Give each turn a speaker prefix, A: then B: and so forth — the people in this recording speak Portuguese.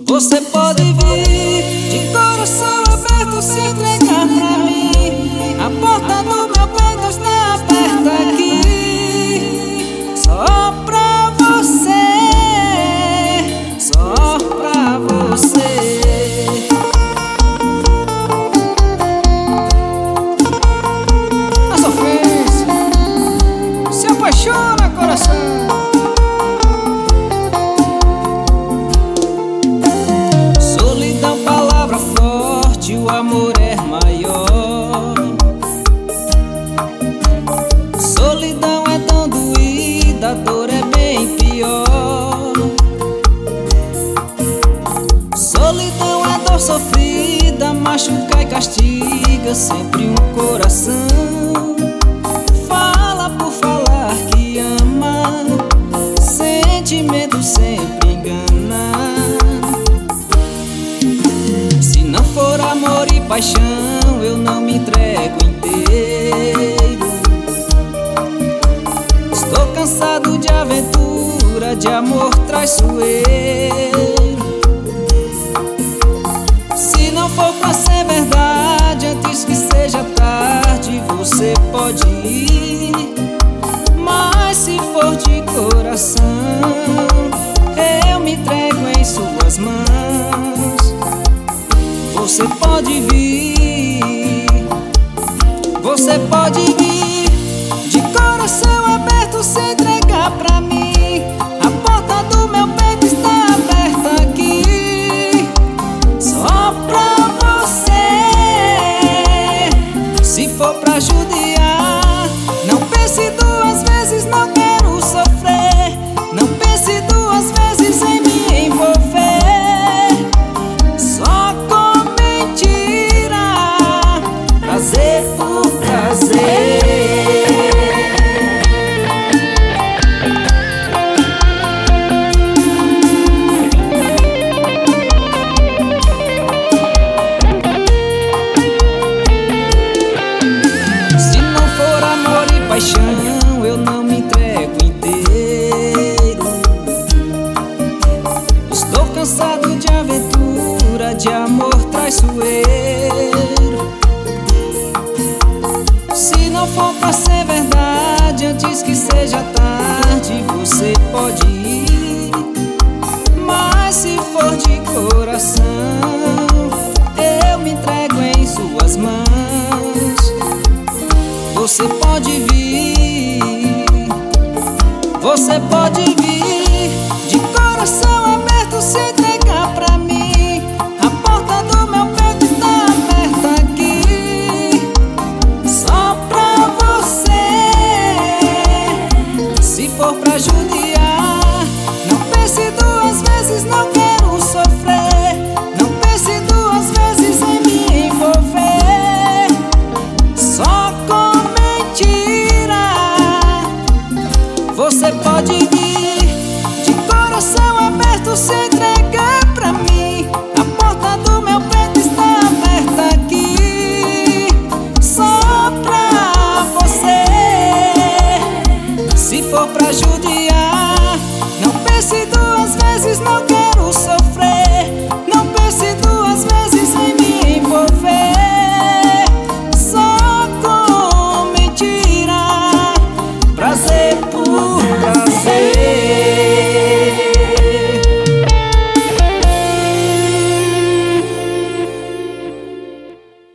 A: Você pode vir de coração aberto se entregar pra mim. A porta do meu peito está aberta aqui, só pra você, só pra você. A sofrência se apaixona, coração. O amor é maior. Solidão é tão doída, a dor é bem pior. Solidão é dor sofrida, machuca e castiga sempre um coração. Fala por falar que ama, sentimento sempre engana. Se não for amor e paixão, eu não me entrego inteiro. Estou cansado de aventura, de amor traiçoeiro. Se não for pra ser verdade, antes que seja tarde, você pode ir. Mas se for de coração, eu me entrego em suas mãos. Você pode vir, você pode vir de coração aberto se entregar pra mim. A porta do meu peito está aberta aqui, só pra você. Se for pra judiar, não pense duas vezes, não quero sofrer. Não pense duas vezes em me envolver. Prazer por prazer. Se não for amor e paixão, eu não me entrego inteiro. Estou cansado de aventura, de amor traiçoeiro. Se não for pra ser verdade, antes que seja tarde, você pode ir.